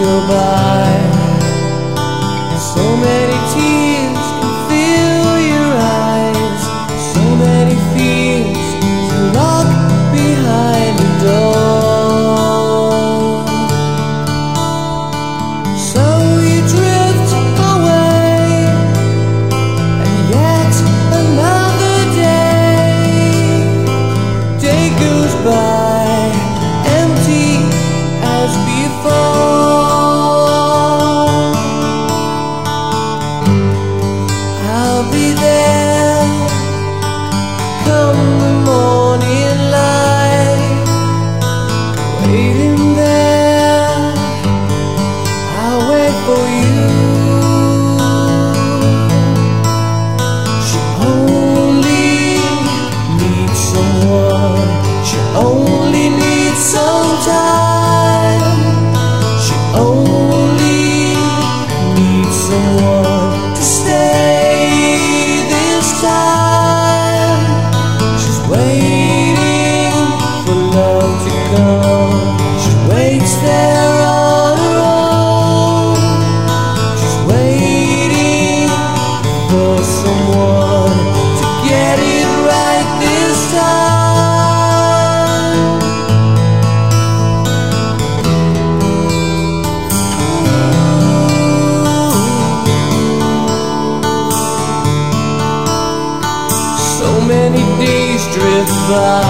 go by. So many tears can fill your eyes, so many fears to lock behind the door. So you drift away, and yet another day goes by, empty as before. I'll be there come the morning light, waiting there, I'll wait for you. She only needs someone, she only needs some time, she only needs someone to stay this time. She's waiting for love to come, she waits there on her own. She's waiting for someone to get it right this time. So many days drift by,